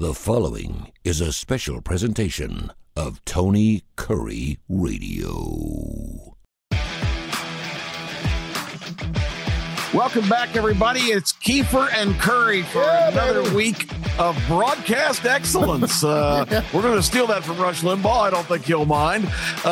The following is a special presentation of Tony Curry Radio. Welcome back, everybody. It's Kiefer and Curry for another week of broadcast excellence. We're going to steal that from Rush Limbaugh. I don't think he'll mind.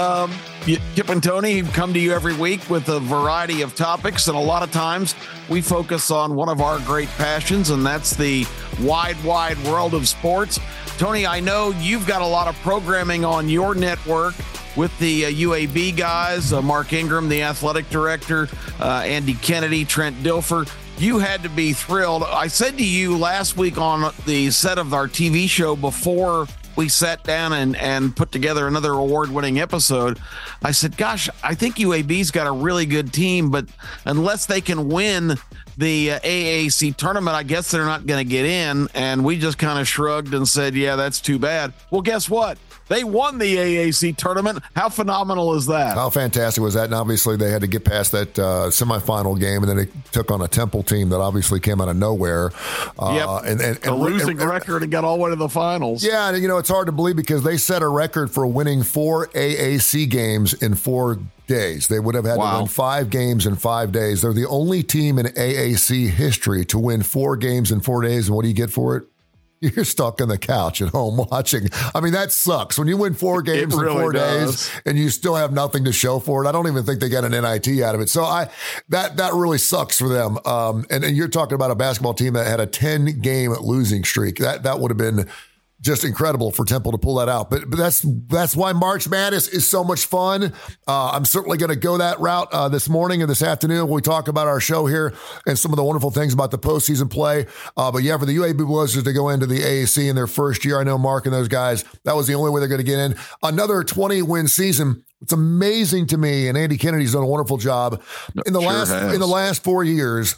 Kip and Tony come to you every week with a variety of topics, and a lot of times we focus on one of our great passions, and that's the wide world of sports. Tony, I know you've got a lot of programming on your network with the UAB guys, Mark Ingram, the athletic director, Andy Kennedy, Trent Dilfer. You had to be thrilled. I said to you last week on the set of our TV show before we sat down and put together another award-winning episode, I said, gosh, I think UAB's got a really good team, but unless they can win the AAC tournament, I guess they're not going to get in. And we just kind of shrugged and said, yeah, that's too bad. Well, guess what? They won the AAC tournament. How phenomenal is that? How fantastic was that? And obviously they had to get past that semifinal game, and then they took on a Temple team that obviously came out of nowhere. And a losing record and got all the way to the finals. Yeah, and, it's hard to believe because they set a record for winning 4 AAC games in 4 days. They would have had to win 5 games in 5 days. They're the only team in AAC history to win 4 games in 4 days. And what do you get for it? You're stuck on the couch at home watching. I mean, that sucks. When you win 4 games in 4 days and you still have nothing to show for it, I don't even think they got an NIT out of it. So that really sucks for them. And you're talking about a basketball team that had a 10-game losing streak. That would have been just incredible for Temple to pull that out. But that's why March Madness is so much fun. I'm certainly going to go that route this morning and this afternoon when we talk about our show here and some of the wonderful things about the postseason play. But yeah, for the UAB Blazers to go into the AAC in their first year, I know Mark and those guys, that was the only way they're going to get in. Another 20-win season. It's amazing to me, and Andy Kennedy's done a wonderful job in the last 4 years.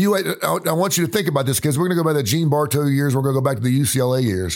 I want you to think about this because we're going to go by the Gene Bartow years. We're going to go back to the UCLA years.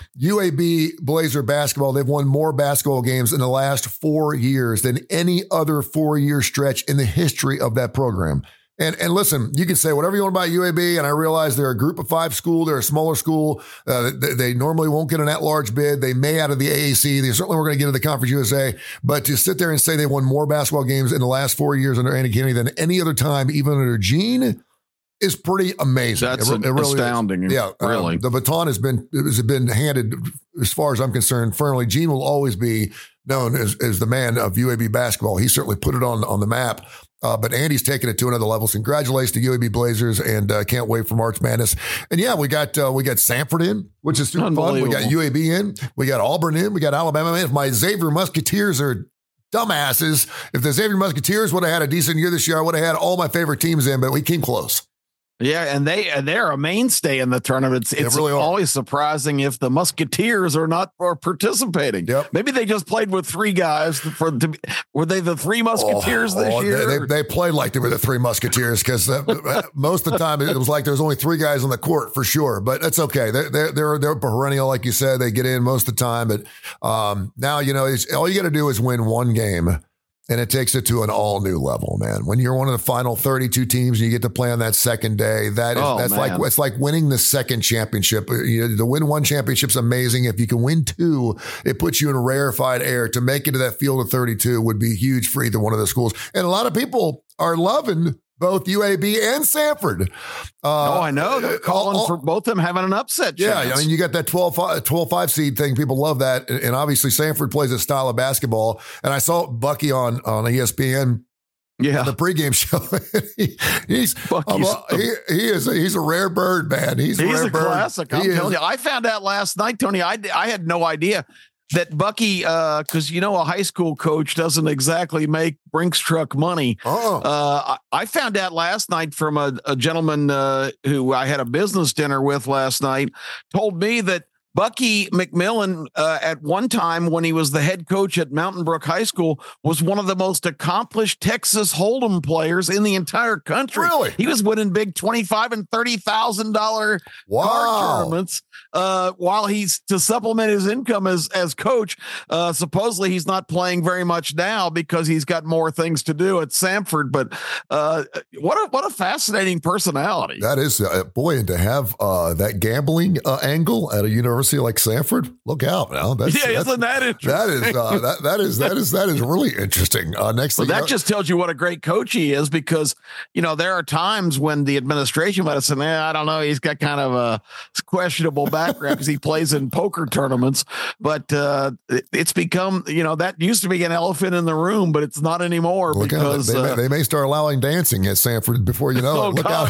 UAB Blazer basketball, they've won more basketball games in the last 4 years than any other 4-year stretch in the history of that program. And listen, you can say whatever you want about UAB, and I realize they're a group of 5 school. They're a smaller school. They normally won't get an at-large bid. They may out of the AAC. They certainly were going to get into the Conference USA. But to sit there and say they won more basketball games in the last 4 years under Andy Kennedy than any other time, even under Gene, is pretty amazing. That's it really astounding. Yeah, really. The baton has been handed, as far as I'm concerned, firmly. Gene will always be known as the man of UAB basketball. He certainly put it on the map. But Andy's taking it to another level. So congratulations to UAB Blazers, and can't wait for March Madness. And yeah, we got Samford in, which is super fun. We got UAB in. We got Auburn in. We got Alabama in. If my Xavier Musketeers are dumbasses, if the Xavier Musketeers would have had a decent year this year, I would have had all my favorite teams in, but we came close. Yeah, and they're a mainstay in the tournament. It's really always surprising if the Musketeers are not participating. Yep. Maybe they just played with 3 guys. Were they the 3 Musketeers this year? They played like they were the 3 Musketeers because most of the time it was like there's only 3 guys on the court for sure. But that's okay. They're perennial, like you said. They get in most of the time. But now all you got to do is win 1 game. And it takes it to an all new level, man. When you're one of the final 32 teams and you get to play on that second day, it's like winning the second championship. To win 1 championship's amazing. If you can win 2, it puts you in rarefied air. To make it to that field of 32 would be huge for either one of the schools. And a lot of people are loving both UAB and Samford. I know. They're calling for both of them having an upset chance. Yeah, I mean, you got that 12-5 seed thing. People love that. And obviously, Samford plays a style of basketball. And I saw Bucky on ESPN. Yeah, the pregame show. He's a rare bird, man. He's a classic. I'm telling you. I found out last night, Tony. I had no idea that Bucky, because a high school coach doesn't exactly make Brinks truck money. I found out last night from a gentleman who I had a business dinner with last night, told me that Bucky McMillan, at one time when he was the head coach at Mountain Brook High School, was one of the most accomplished Texas Hold'em players in the entire country. Really? He was winning big $25,000 and $30,000 card tournaments while he's to supplement his income as coach. Supposedly he's not playing very much now because he's got more things to do at Samford. But what a fascinating personality. That is, boy, and to have that gambling angle at a university University like Sanford, look out now. Isn't that interesting? That is really interesting. Next thing, that just tells you what a great coach he is, because there are times when the administration might have said, I don't know, he's got kind of a questionable background because he plays in poker tournaments, but it's become that used to be an elephant in the room, but it's not anymore. Look because they may start allowing dancing at Sanford before you know it. Look out.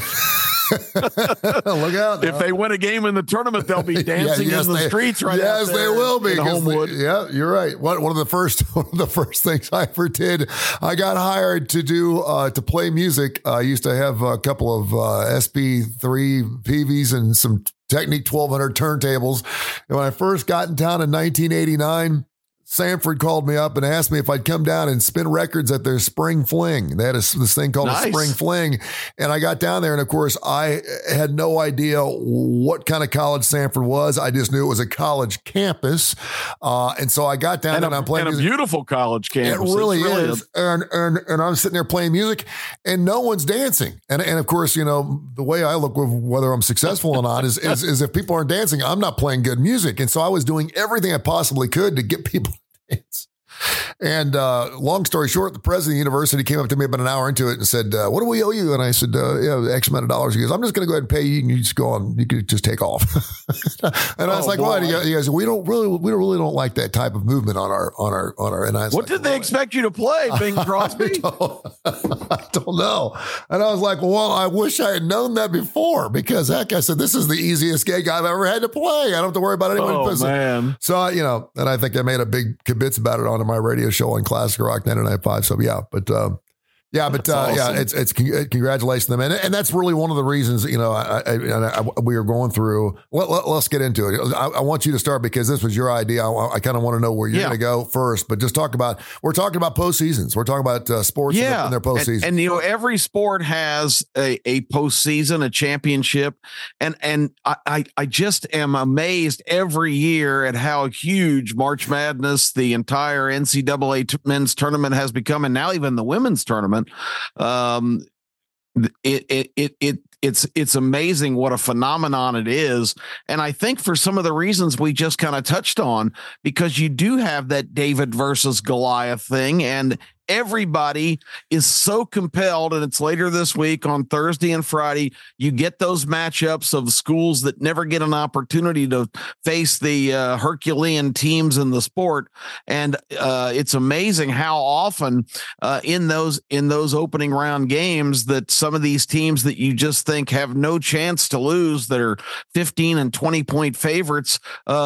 Look out. If they win a game in the tournament, they'll be dancing in the streets right now. Yes, they will be. Homewood. Yeah, you're right. One of the first things I ever did, I got hired to do to play music. I used to have a couple of SP3 PVs and some Technique 1200 turntables. And when I first got in town in 1989, Sanford called me up and asked me if I'd come down and spin records at their Spring Fling. They had this thing called a Spring Fling. And I got down there, and of course, I had no idea what kind of college Sanford was. I just knew it was a college campus. And so I got down and I'm playing music. A beautiful college campus. It really is. And I'm sitting there playing music, and no one's dancing. And of course, the way I look with whether I'm successful or not is if people aren't dancing, I'm not playing good music. And so I was doing everything I possibly could to get people to dance. And long story short, the president of the university came up to me about an hour into it and said, what do we owe you? And I said, X amount of dollars. He goes, I'm just going to go ahead and pay you. And you just go on. You could just take off. And I was like, what? He goes, we really don't like that type of movement on our. And I was what did they expect you to play, Bing Crosby? I don't know. And I was like, well, I wish I had known that before, because heck, I said, this is the easiest gig I've ever had to play. I don't have to worry about anyone. Oh, man. So, and I think I made a big kibitz about it on my radio show on Classic Rock 99.5. So awesome. It's congratulations to them, and that's really one of the reasons we are going through. Let's get into it. I want you to start because this was your idea. I kind of want to know where you're going to go first, but just we're talking about postseasons. We're talking about sports in their postseason, and every sport has a postseason, a championship, and I just am amazed every year at how huge March Madness, the entire NCAA men's tournament has become, and now even the women's tournament. It's amazing what a phenomenon it is. And I think for some of the reasons we just kind of touched on, because you do have that David versus Goliath thing, and everybody is so compelled, and it's later this week on Thursday and Friday. You get those matchups of schools that never get an opportunity to face the Herculean teams in the sport. And it's amazing how often in those opening round games that some of these teams that you just think have no chance to lose, that are 15 and 20 point favorites,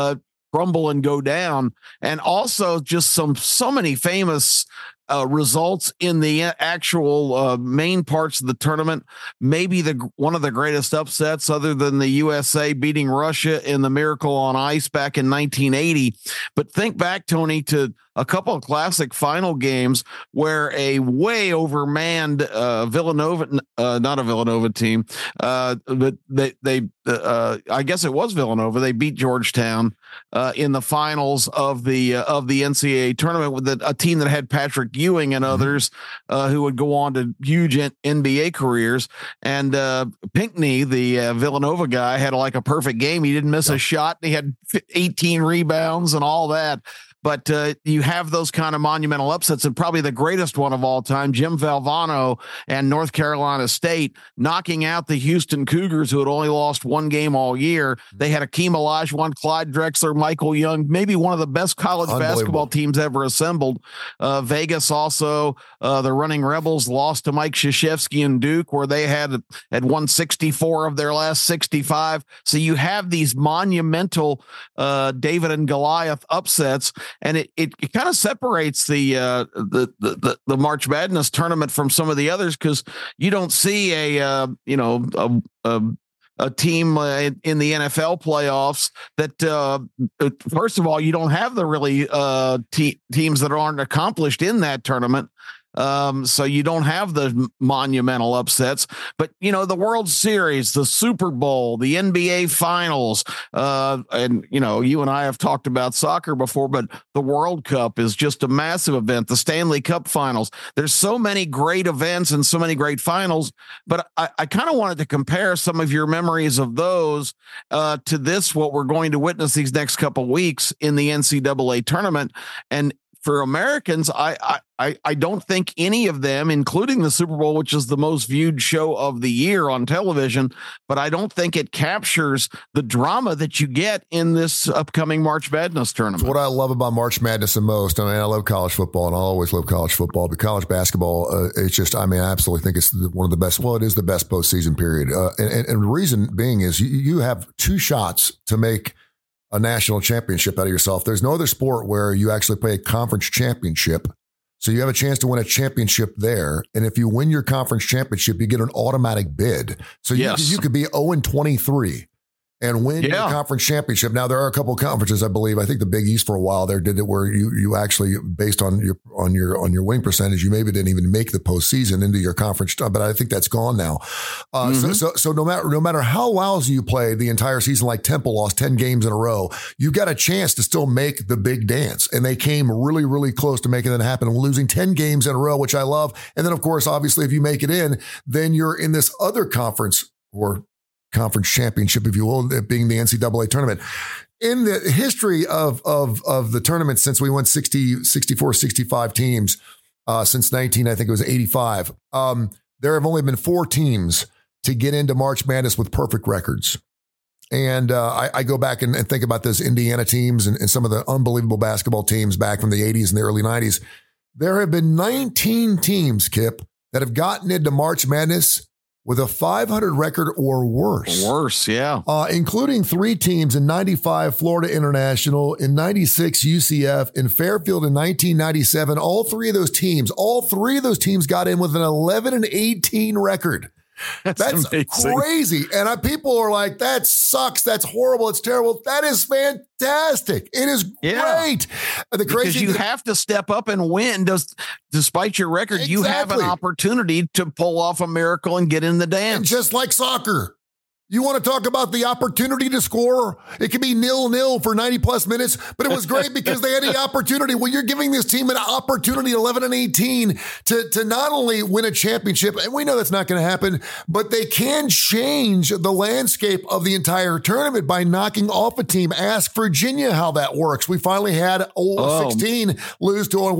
crumble and go down. And also just so many famous results in the actual main parts of the tournament. Maybe one of the greatest upsets, other than the USA beating Russia in the Miracle on Ice back in 1980. But think back, Tony, to a couple of classic final games where a way overmanned Villanova, not a Villanova team, but they I guess it was Villanova. They beat Georgetown in the finals of the NCAA tournament with a team that had Patrick Ewing and others who would go on to huge NBA careers. And Pinckney, the Villanova guy, had like a perfect game. He didn't miss a shot. He had 18 rebounds and all that. But you have those kind of monumental upsets, and probably the greatest one of all time, Jim Valvano and North Carolina State knocking out the Houston Cougars, who had only lost one game all year. They had Akeem Olajuwon, Clyde Drexler, Michael Young, maybe one of the best college basketball teams ever assembled. Vegas also, the Running Rebels lost to Mike Krzyzewski and Duke, where they had won 64 of their last 65. So you have these monumental David and Goliath upsets. And it kind of separates the March Madness tournament from some of the others, because you don't see a team in the NFL playoffs that first of all, you don't have the really teams that aren't accomplished in that tournament. So you don't have the monumental upsets, but the World Series, the Super Bowl, the NBA Finals, and you and I have talked about soccer before, but the World Cup is just a massive event. The Stanley Cup Finals. There's so many great events and so many great finals, but I kind of wanted to compare some of your memories of those to this, what we're going to witness these next couple of weeks in the NCAA tournament. And for Americans, I don't think any of them, including the Super Bowl, which is the most viewed show of the year on television, but I don't think it captures the drama that you get in this upcoming March Madness tournament. What I love about March Madness the most, I mean, I love college football, and I'll always love college football, but college basketball, it's just, I mean, I absolutely think it's one of the best. Well, it is the best postseason period. And the reason being is you have two shots to make a national championship out of yourself. There's no other sport where you actually play a conference championship. So you have a chance to win a championship there. And if you win your conference championship, you get an automatic bid. So you could be 0-23 and win your conference championship. Now, there are a couple of conferences, I believe. I think the Big East for a while there did it where you actually, based on your win percentage, you maybe didn't even make the postseason into your conference. But I think that's gone now. So no matter how lousy you play the entire season, like Temple lost 10 games in a row, you got a chance to still make the big dance. And they came really, really close to making that happen and losing 10 games in a row, which I love. And then, of course, obviously, if you make it in, then you're in this other conference or conference championship, if you will, being the NCAA tournament. In the history of the tournament, since we went 64, 65 teams, since I think it was 85, there have only been 4 teams to get into March Madness with perfect records. And I go back and think about those Indiana teams and some of the unbelievable basketball teams back from the 80s and the early 90s. There have been 19 teams, Kip, that have gotten into March Madness with a 500 record or worse. Including 3 teams in 95, Florida International, in 96, UCF, in Fairfield in 1997. All three of those teams got in with an 11-18 record. That's crazy. And people are like, that sucks. That's horrible. It's terrible. That is fantastic. It is great. Because you have to step up and win. Despite your record, you have an opportunity to pull off a miracle and get in the dance. And just like soccer. You want to talk about the opportunity to score? It could be 0-0 for 90 plus minutes, but it was great because they had the opportunity. Well, you're giving this team an opportunity, 11-18, to not only win a championship, and we know that's not going to happen, but they can change the landscape of the entire tournament by knocking off a team. Ask Virginia how that works. We finally had a 16 lose to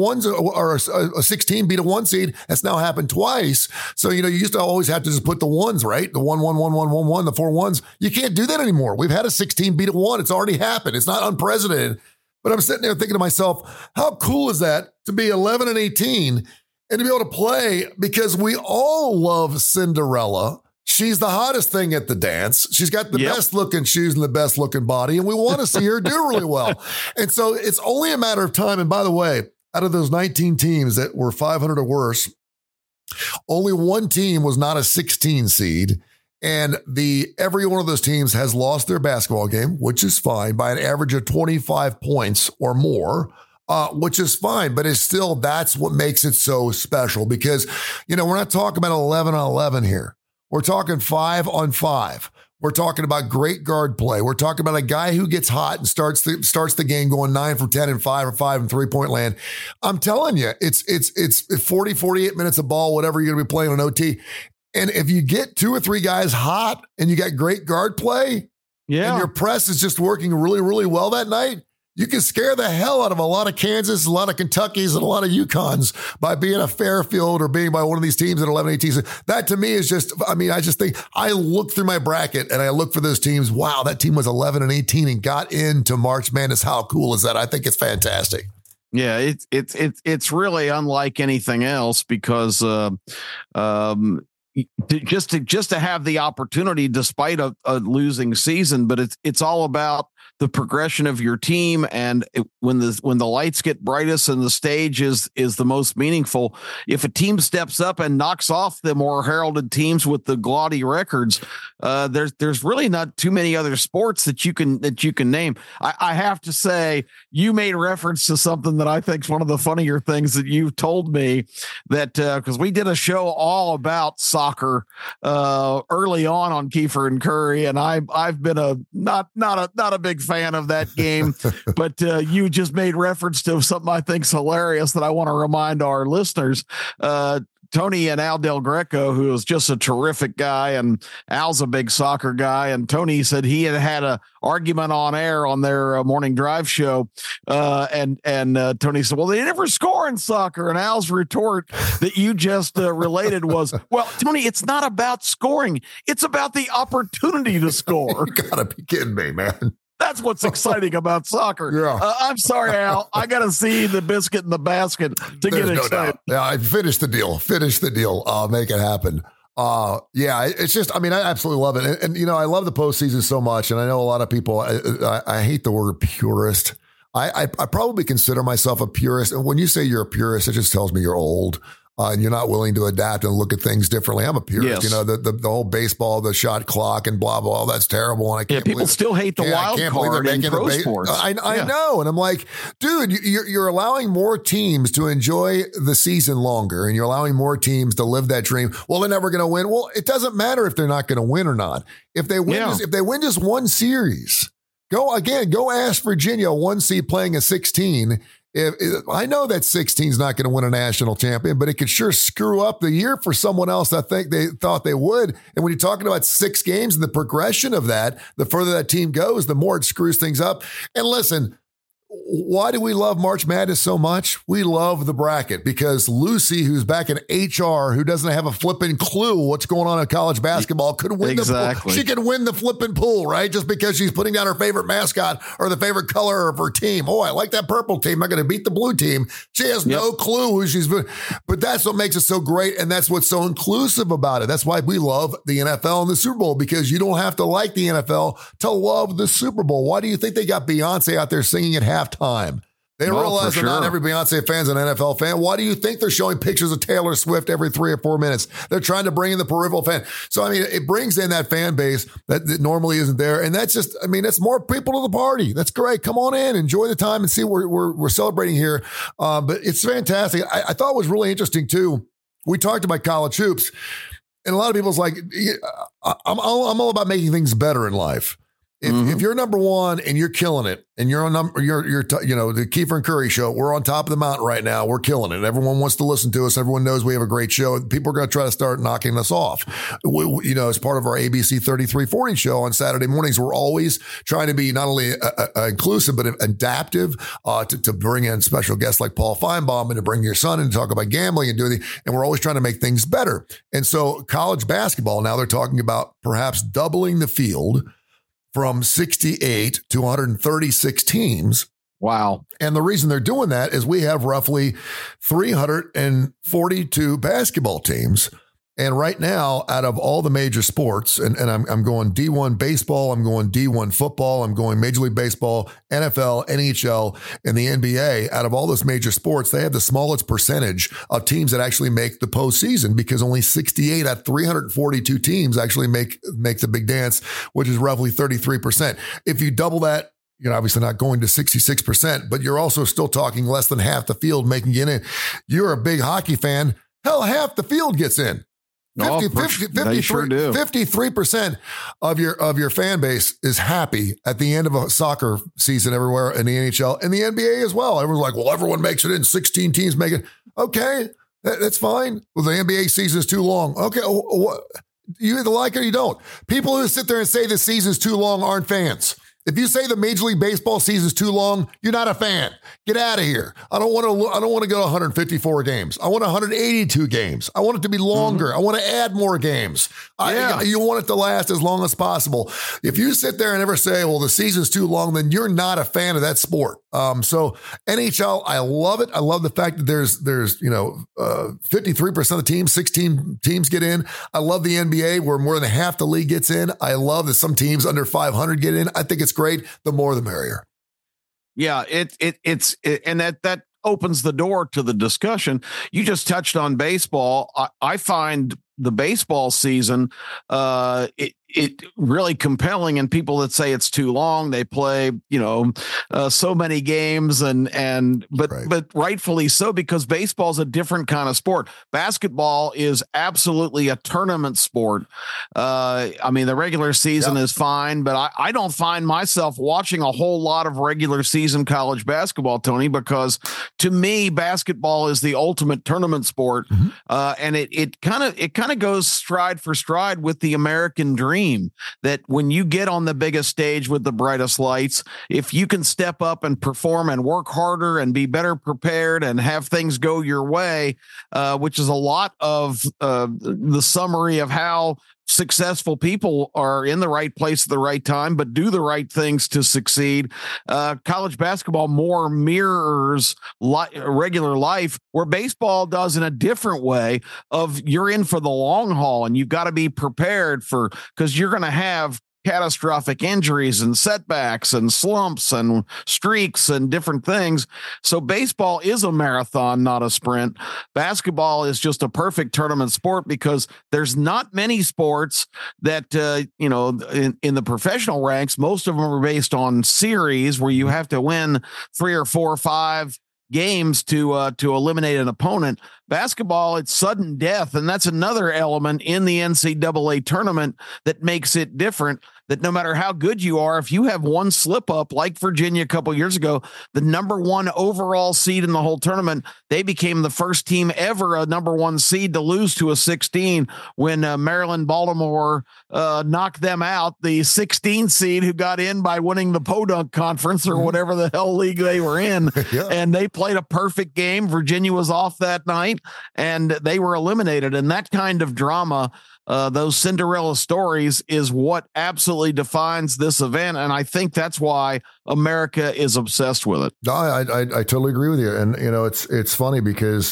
a 16 beat a 1 seed. That's now happened twice. So, you used to always have to just put the ones, right? The 1-1-1-1-1-1, the 4-1s. You can't do that anymore. We've had a 16 beat a 1. It's already happened. It's not unprecedented. But I'm sitting there thinking to myself, how cool is that to be 11-18 and to be able to play, because we all love Cinderella. She's the hottest thing at the dance. She's got the best looking shoes and the best looking body, and we want to see her do really well. And so it's only a matter of time. And by the way, out of those 19 teams that were 500 or worse, only one team was not a 16 seed. And every one of those teams has lost their basketball game, which is fine, by an average of 25 points or more, which is fine. But it's still, that's what makes it so special, because, we're not talking about 11-on-11 here. We're talking 5-on-5. We're talking about great guard play. We're talking about a guy who gets hot and starts the game going 9 for 10 and 5 for 5 and 3-point land. I'm telling you, it's 40, 48 minutes of ball, whatever you're going to be playing on OT. And if you get 2 or 3 guys hot and you got great guard play, and your press is just working really, really well that night, you can scare the hell out of a lot of Kansas, a lot of Kentuckys, and a lot of UConns by being a Fairfield or being by one of these teams at 11-18. That to me is just, I just think, I look through my bracket and I look for those teams. Wow, that team was 11-18 and got into March Madness. How cool is that? I think it's fantastic. Yeah, it's really unlike anything else, because just to have the opportunity despite a losing season, but it's all about the progression of your team. And when the lights get brightest and the stage is the most meaningful, if a team steps up and knocks off the more heralded teams with the gaudy records, there's really not too many other sports that you can name. I have to say, you made reference to something that I think is one of the funnier things that you've told me, that because we did a show all about soccer early on Kiefer and Curry, and I've been not a big fan of that game, but you just made reference to something I think's hilarious that I want to remind our listeners. Tony and Al Del Greco, who is just a terrific guy, and Al's a big soccer guy. And Tony said he had a argument on air on their morning drive show. And Tony said, well, they never score in soccer. And Al's retort that you just related was, well, Tony, it's not about scoring. It's about the opportunity to score. You gotta be kidding me, man. That's what's exciting about soccer. Yeah. I'm sorry, Al. I got to see the biscuit in the basket to get excited. Doubt. Yeah, I finished the deal. Make it happen. Yeah, it's just, I mean, I absolutely love it. And, I love the postseason so much. And I know a lot of people, I hate the word purist. I probably consider myself a purist. And when you say you're a purist, it just tells me you're old. And you're not willing to adapt and look at things differently. I'm a purist. Yes. The whole baseball, the shot clock and blah, blah, that's terrible. And I can't people still hate the wild card in pro sports. I know. And I'm like, dude, you're allowing more teams to enjoy the season longer, and you're allowing more teams to live that dream. Well, they're never going to win. Well, it doesn't matter if they're not going to win or not. If they win, if they win just one series, go ask Virginia, 1 seed playing a 16. I know that 16 is not going to win a national champion, but it could sure screw up the year for someone else. I think they thought they would. And when you're talking about 6 games and the progression of that, the further that team goes, the more it screws things up. And listen, why do we love March Madness so much? We love the bracket because Lucy, who's back in HR, who doesn't have a flipping clue what's going on in college basketball, could win the pool. She could win the flipping pool, right? Just because she's putting down her favorite mascot or the favorite color of her team. Oh, I like that purple team. I'm going to beat the blue team. She has no clue who she's. But that's what makes it so great, and that's what's so inclusive about it. That's why we love the NFL and the Super Bowl, because you don't have to like the NFL to love the Super Bowl. Why do you think they got Beyonce out there singing at halftime? They realize that not every Beyonce fan's an NFL fan. Why do you think they're showing pictures of Taylor Swift every 3 or 4 minutes? They're trying to bring in the peripheral fan. So, I mean, it brings in that fan base that normally isn't there. And that's just, I mean, that's more people to the party. That's great. Come on in, enjoy the time and see what we're celebrating here. But it's fantastic. I thought it was really interesting too. We talked about college hoops, and a lot of people's like, I'm all about making things better in life. If you're number one and you're killing it, and you're on the Kiefer and Curry show, we're on top of the mountain right now. We're killing it. Everyone wants to listen to us. Everyone knows we have a great show. People are going to try to start knocking us off. As part of our ABC 3340 show on Saturday mornings, we're always trying to be not only inclusive, but adaptive to bring in special guests like Paul Feinbaum and to bring your son and talk about gambling and and we're always trying to make things better. And so college basketball, now they're talking about perhaps doubling the field from 68 to 136 teams. Wow. And the reason they're doing that is we have roughly 342 basketball teams. And right now, out of all the major sports, and I'm going D1 baseball, I'm going D1 football, I'm going Major League Baseball, NFL, NHL, and the NBA, out of all those major sports, they have the smallest percentage of teams that actually make the postseason, because only 68 out of 342 teams actually make the big dance, which is roughly 33%. If you double that, you're obviously not going to 66%, but you're also still talking less than half the field making it in. You're a big hockey fan. Hell, half the field gets in. 53% of your fan base is happy at the end of a soccer season everywhere in the NHL and the NBA as well. Everyone's like, well, everyone makes it in. 16 teams make it. Okay, that's fine. Well, the NBA season is too long. Okay, you either like it or you don't. People who sit there and say the season's too long aren't fans. If you say the Major League Baseball season's too long, you're not a fan. Get out of here. I don't want to go to 154 games. I want 182 games. I want it to be longer. I want to add more games. You want it to last as long as possible. If you sit there and ever say, well, the season's too long, then you're not a fan of that sport. So NHL, I love it. I love the fact that there's 53% of the teams, 16 teams get in. I love the NBA where more than half the league gets in. I love that some teams under 500 get in. I think it's great. The more, the merrier. Yeah, it's that opens the door to the discussion. You just touched on baseball. I find the baseball season, it really compelling, and people that say it's too long, they play, so many games but rightfully so, because baseball is a different kind of sport. Basketball is absolutely a tournament sport. The regular season is fine, but I don't find myself watching a whole lot of regular season college basketball, Tony, because to me, basketball is the ultimate tournament sport. And it kind of goes stride for stride with the American dream, that when you get on the biggest stage with the brightest lights, if you can step up and perform and work harder and be better prepared and have things go your way, which is a lot of the summary of how successful people are in the right place at the right time, but do the right things to succeed. College basketball more mirrors regular life, where baseball does in a different way of you're in for the long haul, and you've got to be prepared because you're going to have catastrophic injuries and setbacks and slumps and streaks and different things. So baseball is a marathon, not a sprint. Basketball is just a perfect tournament sport because there's not many sports that, in the professional ranks, most of them are based on series where you have to win 3 or 4 or 5 games to eliminate an opponent. Basketball, it's sudden death, and that's another element in the NCAA tournament that makes it different, that no matter how good you are, if you have one slip up, like Virginia a couple years ago, the number 1 overall seed in the whole tournament, they became the first team ever, a number 1 seed, to lose to a 16 when Maryland Baltimore knocked them out, the 16 seed who got in by winning the Podunk Conference or whatever the hell league they were in. And they played a perfect game. Virginia was off that night, and they were eliminated. And that kind of drama, those Cinderella stories, is what absolutely defines this event. And I think that's why America is obsessed with it. No, I totally agree with you. And, it's funny because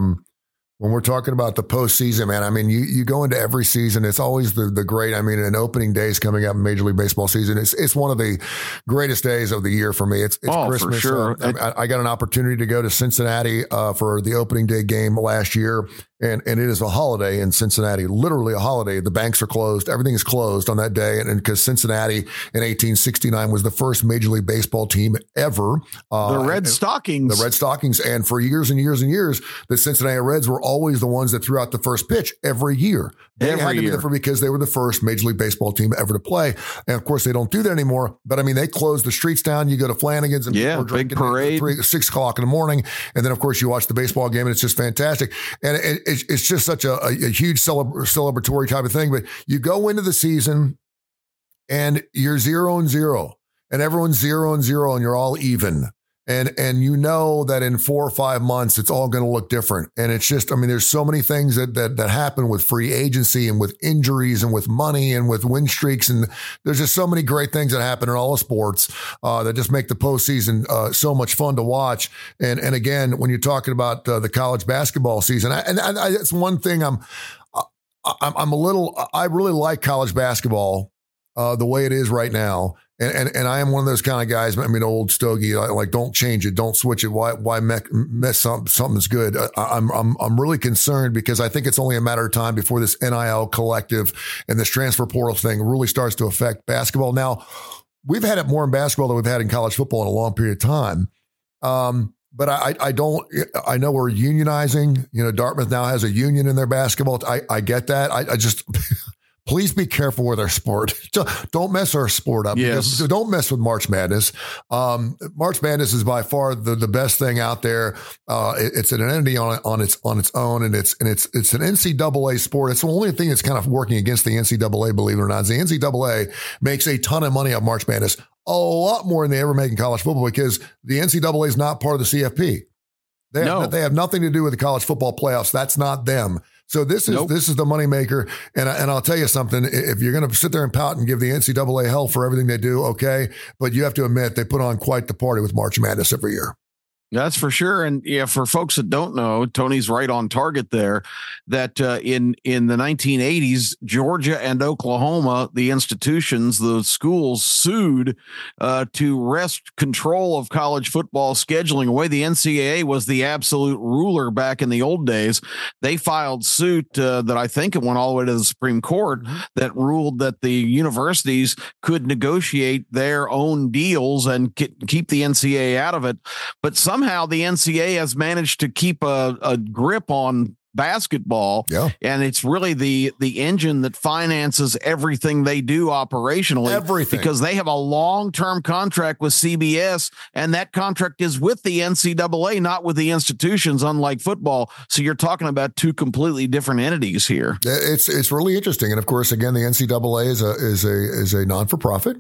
when we're talking about the postseason, man, I mean, you go into every season, it's always the great. I mean, an opening day is coming up in Major League Baseball season. It's one of the greatest days of the year for me. It's Christmas. For sure. I got an opportunity to go to Cincinnati for the opening day game last year. And it is a holiday in Cincinnati, literally a holiday. The banks are closed. Everything is closed on that day. And because Cincinnati in 1869 was the first Major League Baseball team ever. The Red Stockings. The Red Stockings. And for years and years and years, the Cincinnati Reds were always the ones that threw out the first pitch every year. They had to be there because they were the first Major League Baseball team ever to play. And of course, they don't do that anymore. But I mean, they closed the streets down. You go to Flanagan's and people are drinking big parade. 6 o'clock in the morning. And then, of course, you watch the baseball game and it's just fantastic. And it's just such a huge celebratory type of thing. But you go into the season and you're 0-0 and everyone's 0-0 and you're all even. And you know that in 4 or 5 months, it's all going to look different. And it's just, I mean, there's so many things that happen with free agency and with injuries and with money and with win streaks. And there's just so many great things that happen in all the sports that just make the postseason so much fun to watch. And again, when you're talking about the college basketball season, it's one thing I really like college baskall the way it is right now. And I am one of those kind of guys. I mean, old stogie, like don't change it, don't switch it. Why mess something that's good? I'm really concerned because I think it's only a matter of time before this NIL collective and this transfer portal thing really starts to affect basketball. Now, we've had it more in basketball than we've had in college football in a long period of time. But I know we're unionizing. Dartmouth now has a union in their basketball. I get that. I just. Please be careful with our sport. Don't mess our sport up. Yes. Don't mess with March Madness. March Madness is by far the best thing out there. It's an entity on its own, and it's an NCAA sport. It's the only thing that's kind of working against the NCAA, believe it or not. The NCAA makes a ton of money off March Madness, a lot more than they ever make in college football, because the NCAA is not part of the CFP. They have nothing to do with the college football playoffs. That's not them. So this is the moneymaker. And I'll tell you something. If you're going to sit there and pout and give the NCAA hell for everything they do, okay. But you have to admit they put on quite the party with March Madness every year. That's for sure. And yeah, for folks that don't know, Tony's right on target there, that in the 1980s, Georgia and Oklahoma, the institutions, the schools sued to wrest control of college football scheduling away. The NCAA was the absolute ruler back in the old days. They filed suit that I think it went all the way to the Supreme Court that ruled that the universities could negotiate their own deals and keep the NCAA out of it. But somehow the NCAA has managed to keep a grip on basketball. Yeah. And it's really the engine that finances everything they do operationally. Everything. Because they have a long-term contract with CBS, and that contract is with the NCAA, not with the institutions, unlike football. So you're talking about two completely different entities here. It's really interesting. And of course, again, the NCAA is a non-for-profit.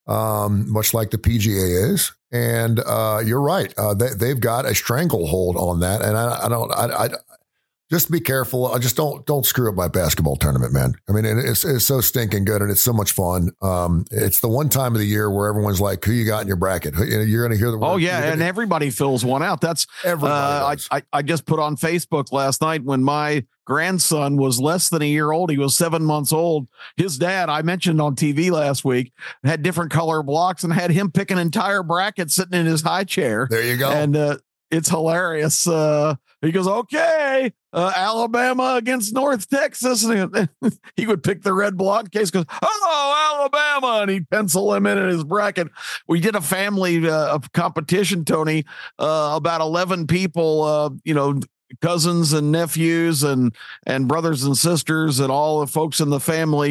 Much like the PGA is. And you're right. They've got a stranglehold on that. And I just be careful. I just don't screw up my basketball tournament, man. I mean, it's so stinking good and it's so much fun. It's the one time of the year where everyone's like, who you got in your bracket? You're going to hear the word. Oh yeah. And everybody fills one out. That's everybody. I just put on Facebook last night when my grandson was less than a year old. He was 7 months old. His dad, I mentioned on TV last week, had different color blocks and had him pick an entire bracket sitting in his high chair. There you go. And it's hilarious. He goes, okay, Alabama against North Texas. And he would pick the red block case, goes, oh, Alabama. And he'd pencil him in his bracket. We did a family competition, Tony, about 11 people, cousins and nephews and brothers and sisters and all the folks in the family.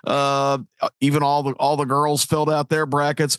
Even all the girls filled out their brackets.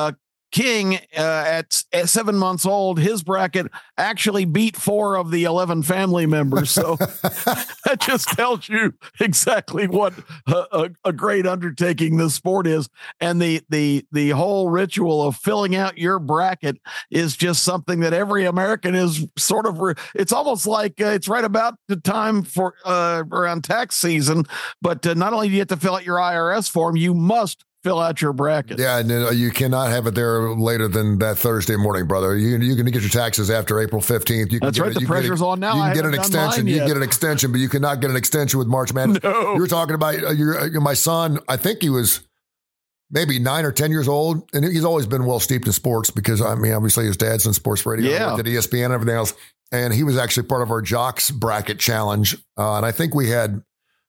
King at 7 months old, his bracket actually beat 4 of the 11 family members. So that just tells you exactly what a great undertaking this sport is. And the whole ritual of filling out your bracket is just something that every American is sort of, it's almost like it's right about the time for around tax season. But not only do you have to fill out your IRS form, you must fill out your bracket. Yeah, and you cannot have it there later than that Thursday morning, brother. You can get your taxes after April 15th. That's right. The pressure's on now. You can get an extension. You can get an extension, but you cannot get an extension with March Madness. No. You were talking about my son. I think he was maybe 9 or 10 years old, and he's always been well steeped in sports because, I mean, obviously his dad's in sports radio. Yeah. At ESPN and everything else. And he was actually part of our Jocks bracket challenge. And I think we had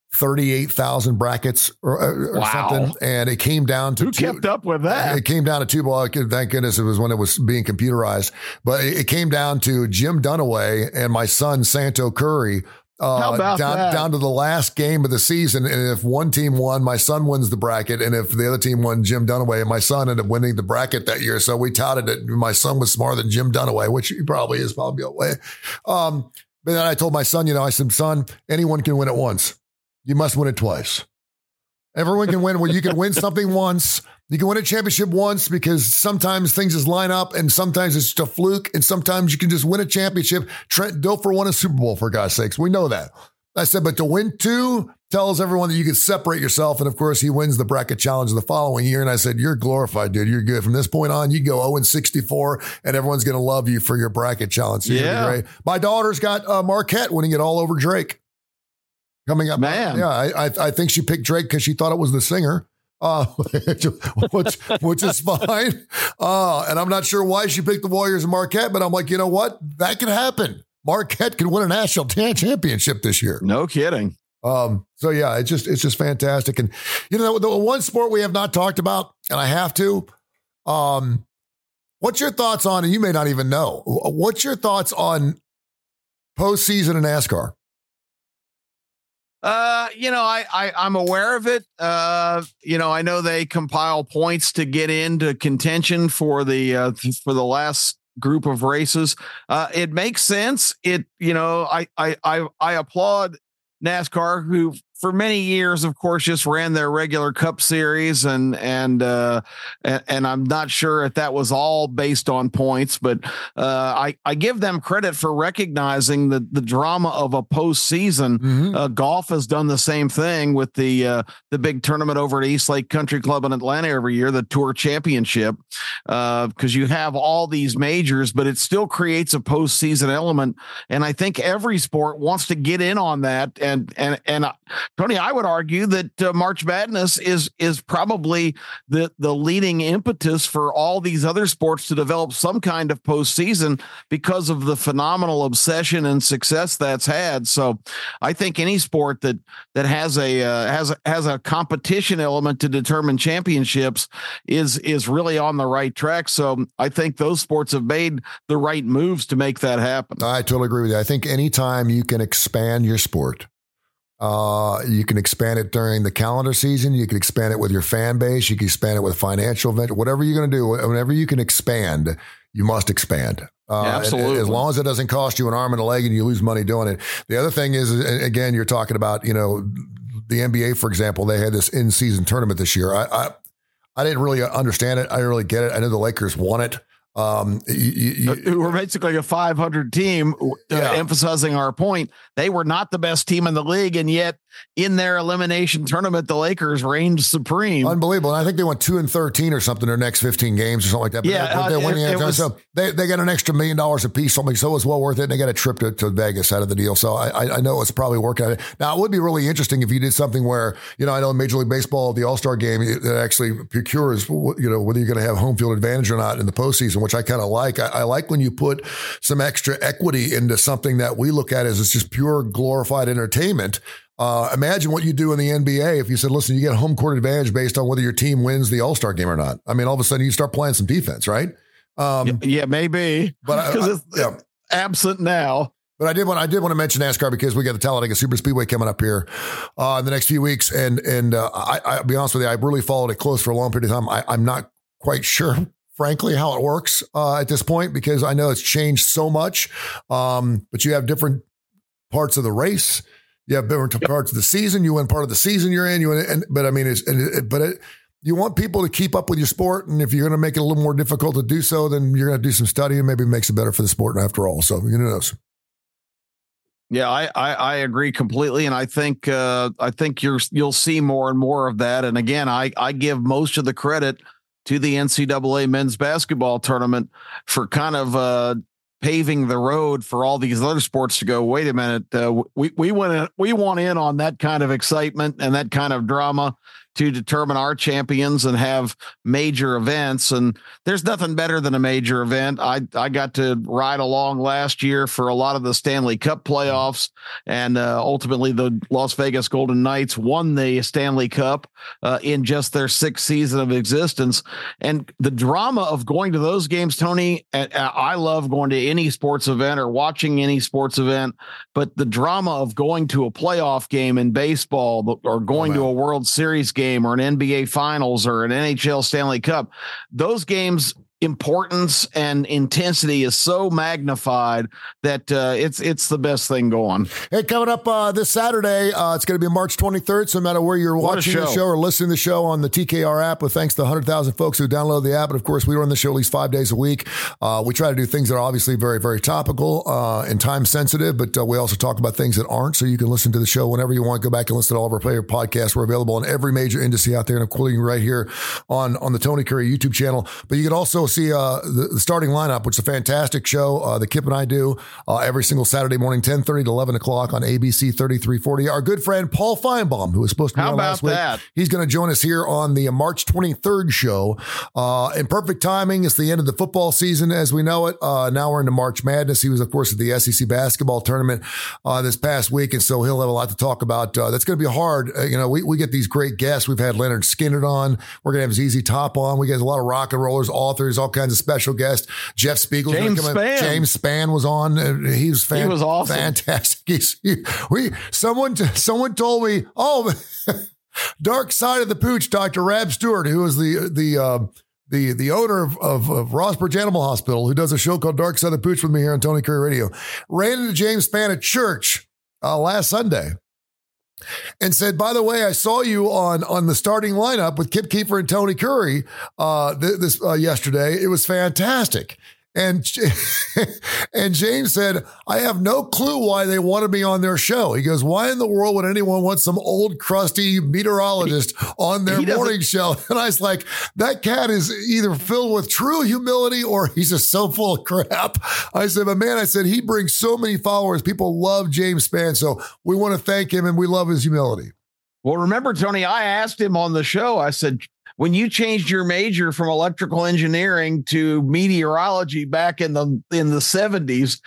38,000 brackets or something. And it came down to who kept up with that? It came down to 2 ball. Thank goodness it was when it was being computerized, but it came down to Jim Dunaway and my son, Santo Curry, down to the last game of the season. And if one team won, my son wins the bracket. And if the other team won, Jim Dunaway, and my son ended up winning the bracket that year. So we touted it. My son was smarter than Jim Dunaway, which he probably is a way. But then I told my son, I said, son, anyone can win it once. You must win it twice. Everyone can win. Well, you can win something once. You can win a championship once because sometimes things just line up and sometimes it's just a fluke and sometimes you can just win a championship. Trent Dilfer won a Super Bowl, for God's sakes. We know that. I said, but to win 2 tells everyone that you can separate yourself. And of course, he wins the bracket challenge the following year. And I said, you're glorified, dude. You're good. From this point on, you go 0-64 and everyone's going to love you for your bracket challenge. So yeah. My daughter's got Marquette winning it all over Drake. Coming up, man. Yeah, I think she picked Drake because she thought it was the singer, which is fine. And I'm not sure why she picked the Warriors and Marquette, but I'm like, you know what? That could happen. Marquette could win a national championship this year. No kidding. So yeah, it's just fantastic. And the one sport we have not talked about, and I have to. What's your thoughts on? And you may not even know. What's your thoughts on postseason in NASCAR? I'm aware of it. I know they compile points to get into contention for the last group of races. It makes sense. I applaud NASCAR, who for many years, of course, just ran their regular Cup Series, and I'm not sure if that was all based on points, but I give them credit for recognizing the drama of a postseason. Mm-hmm. Golf has done the same thing with the big tournament over at East Lake Country Club in Atlanta every year, the Tour Championship, because you have all these majors, but it still creates a postseason element. And I think every sport wants to get in on that. And Tony, I would argue that March Madness is probably the leading impetus for all these other sports to develop some kind of postseason because of the phenomenal obsession and success that's had. So I think any sport that has a competition element to determine championships is really on the right track. So I think those sports have made the right moves to make that happen. I totally agree with you. I think anytime you can expand your sport, you can expand it during the calendar season. You can expand it with your fan base. You can expand it with financial event. Whatever you're going to do, whenever you can expand, you must expand. Absolutely. As long as it doesn't cost you an arm and a leg and you lose money doing it. The other thing is, again, you're talking about, the NBA, for example, they had this in-season tournament this year. I didn't really understand it. I didn't really get it. I know the Lakers won it. Who were basically a 500 team, emphasizing our point. They were not the best team in the league, and yet in their elimination tournament, the Lakers reigned supreme. Unbelievable. And I think they went 2-13 or something their next 15 games or something like that. But they're winning. So they got an extra $1 million a piece, something. So it's well worth it. And they got a trip to Vegas out of the deal. So I know it's probably working out. Now, it would be really interesting if you did something where, I know in Major League Baseball, the All-Star game, that actually procures, whether you're going to have home field advantage or not in the postseason, which I kind of like. I like when you put some extra equity into something that we look at as it's just pure glorified entertainment. Imagine what you do in the NBA if you said, listen, you get home court advantage based on whether your team wins the All-Star game or not. I mean, all of a sudden you start playing some defense, right? Maybe. But it's absent now. But I did want to mention NASCAR because we got the Talladega Super Speedway coming up here in the next few weeks. And I'll be honest with you, I really followed it close for a long period of time. I'm not quite sure, frankly, how it works at this point, because I know it's changed so much. But you have different parts of the race. You have different parts of the season. You win part of the season you're in. You want people to keep up with your sport. And if you're going to make it a little more difficult to do so, then you're going to do some studying. Maybe it makes it better for the sport after all. So who knows? Yeah, I agree completely. And I think you'll see more and more of that. And again, I give most of the credit to the NCAA men's basketball tournament for kind of paving the road for all these other sports to go, wait a minute, we want in on that kind of excitement and that kind of drama to determine our champions and have major events. And there's nothing better than a major event. I got to ride along last year for a lot of the Stanley Cup playoffs, and ultimately the Las Vegas Golden Knights won the Stanley Cup in just their 6th season of existence. And the drama of going to those games, Tony, I love going to any sports event or watching any sports event, but the drama of going to a playoff game in baseball or going to a World Series game or an NBA Finals or an NHL Stanley Cup, those games' importance and intensity is so magnified that it's the best thing going. Hey, coming up this Saturday, it's going to be March 23rd. So no matter where you're watching the show or listening to the show on the TKR app, with thanks to 100,000 folks who download the app. And of course, we run the show at least 5 days a week. We try to do things that are obviously very, very topical and time sensitive, but we also talk about things that aren't. So you can listen to the show whenever you want. Go back and listen to all of our player podcasts. We're available on every major industry out there, and including right here on the Tony Curry YouTube channel. But you can also see the starting lineup, which is a fantastic show that Kip and I do every single Saturday morning, 10:30 to 11 o'clock on ABC 3340. Our good friend Paul Feinbaum, who was supposed to be on last week, he's going to join us here on the March 23rd show. In perfect timing, it's the end of the football season as we know it. Now we're into March Madness. He was, of course, at the SEC basketball tournament this past week, and so he'll have a lot to talk about. That's going to be hard. We get these great guests. We've had Leonard Skinner on. We're going to have ZZ Top on. We get a lot of rock and rollers, authors, all kinds of special guests. Jeff Spiegel, James Spann was on. He was awesome, fantastic. Someone told me, Dark Side of the Pooch, Dr. Rab Stewart, who is the owner of Rossbridge Animal Hospital, who does a show called Dark Side of the Pooch with me here on Tony Curry Radio, ran into James Spann at church last Sunday. and said, by the way, I saw you on the starting lineup with Kip Keefer and Tony Curry yesterday. It was fantastic. And James said, I have no clue why they want me on their show. He goes, why in the world would anyone want some old crusty meteorologist on their morning show? And I was like, that cat is either filled with true humility or he's just so full of crap. I said, but man, he brings so many followers. People love James Spann. So we want to thank him and we love his humility. Well, remember, Tony, I asked him on the show, I said, when you changed your major from electrical engineering to meteorology back in the 70s,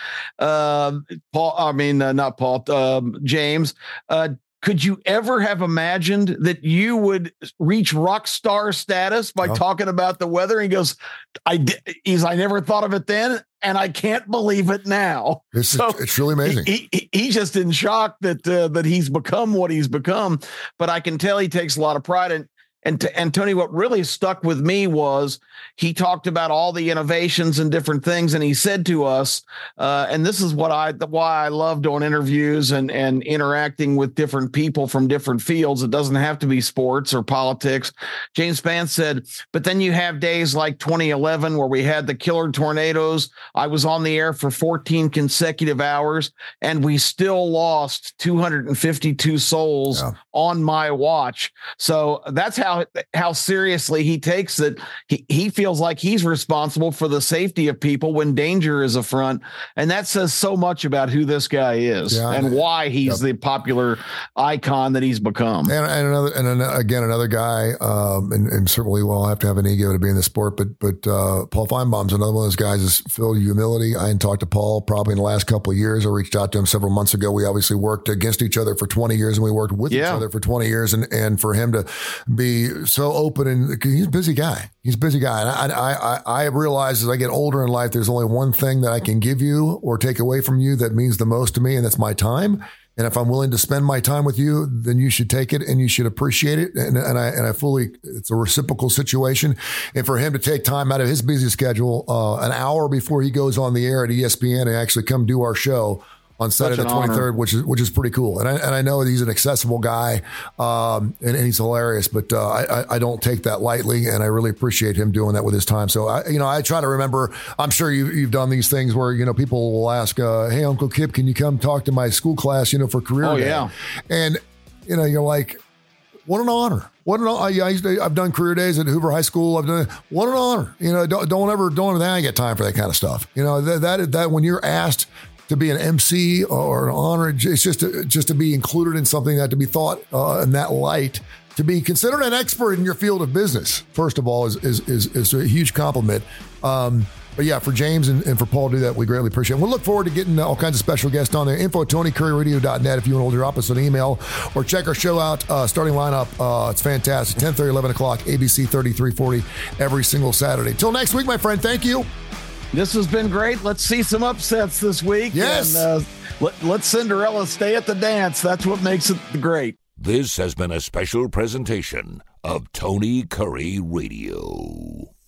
James, could you ever have imagined that you would reach rock star status by talking about the weather? He goes, I never thought of it then, and I can't believe it now. It's really amazing. He's just in shock that he's become what he's become, but I can tell he takes a lot of pride in. And Tony, what really stuck with me was he talked about all the innovations and different things. And he said to us, and this is why I love doing interviews and interacting with different people from different fields. It doesn't have to be sports or politics. James Spann said, but then you have days like 2011 where we had the killer tornadoes. I was on the air for 14 consecutive hours and we still lost 252 souls on my watch. So that's how seriously he takes it. He feels like he's responsible for the safety of people when danger is affront. And that says so much about who this guy is and why he's the popular icon that he's become. And another guy, and certainly we'll have to have an ego to be in the sport, but Paul Feinbaum's another one of those guys is filled with humility. I hadn't talked to Paul probably in the last couple of years. I reached out to him several months ago. We obviously worked against each other for 20 years and we worked with each other for 20 years. And for him to be so open, and he's a busy guy. And I realize as I get older in life, there's only one thing that I can give you or take away from you that means the most to me, and that's my time. And if I'm willing to spend my time with you, then you should take it and you should appreciate it. And I fully, it's a reciprocal situation. And for him to take time out of his busy schedule, an hour before he goes on the air at ESPN and actually come do our show on Saturday the 23rd, which is pretty cool. And I know he's an accessible guy, and he's hilarious, but I don't take that lightly, and I really appreciate him doing that with his time. So I try to remember. I'm sure you've done these things where people will ask, "Hey, Uncle Kip, can you come talk to my school class? For career day?" Yeah. And you're like, what an honor. I've done career days at Hoover High School. What an honor. Don't ever get time for that kind of stuff. That when you're asked to be an MC or an honor, it's just to be included in something, that to be thought in that light, to be considered an expert in your field of business, first of all, is a huge compliment. But yeah, for James and for Paul to do that, we greatly appreciate it. We'll look forward to getting all kinds of special guests on there. Info at TonyCurryRadio.net if you want to drop us an email or check our show out. Starting lineup, it's fantastic. 10:30, 11 o'clock, ABC 3340 every single Saturday. Till next week, my friend. Thank you. This has been great. Let's see some upsets this week. Yes. And let Cinderella stay at the dance. That's what makes it great. This has been a special presentation of Tony Curry Radio.